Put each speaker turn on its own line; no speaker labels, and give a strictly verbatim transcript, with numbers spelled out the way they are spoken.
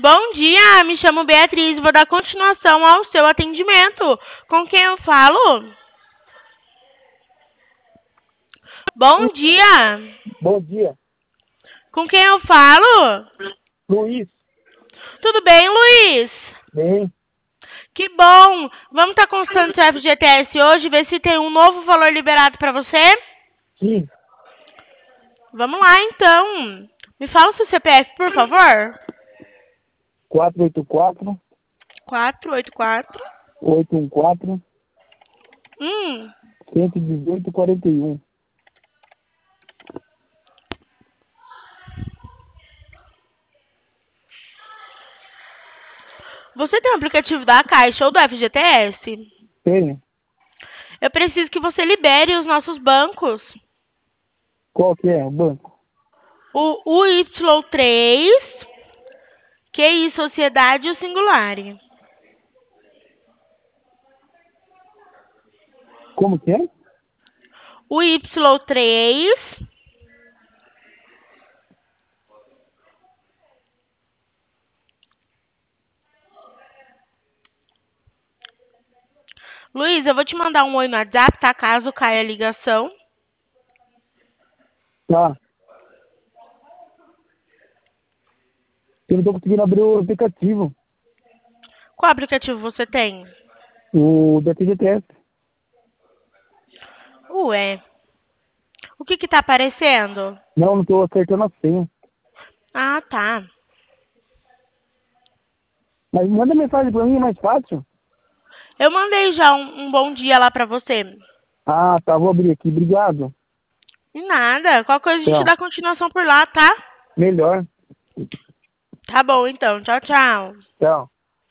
Bom dia, me chamo Beatriz, vou dar continuação ao seu atendimento. Com quem eu falo? Bom dia,
Bom dia.
com quem eu falo?
Luiz.
Tudo bem, Luiz?
Bem.
Que bom! Vamos estar consultando seu F G T S hoje, ver se tem um novo valor liberado para você?
Sim.
Vamos lá, então. Me fala o seu C P F, por favor.
quatro oito quatro,
quatro oito quatro.
oito um quatro,
Hum.
um um oito, quarenta e um.
Você tem o aplicativo da Caixa ou do F G T S?
Tenho.
Eu preciso que você libere os nossos bancos.
Qual que é o banco?
O U Y três, Q I Sociedade e o Singular.
Como que é?
O Y três, Luiz, eu vou te mandar um oi no WhatsApp, tá? Caso caia a ligação.
Tá. Eu não tô conseguindo abrir o aplicativo.
Qual aplicativo você tem?
O da T G T S.
Ué. O que que tá aparecendo?
Não, não tô acertando a senha.
Ah, tá.
Mas manda mensagem pra mim, é mais fácil.
Eu mandei já um, um bom dia lá pra você.
Ah, tá. Vou abrir aqui. Obrigado.
E nada. Qualquer coisa a gente
Tchau.
dá continuação por lá, tá?
Melhor.
Tá bom, então. Tchau, tchau.
Tchau.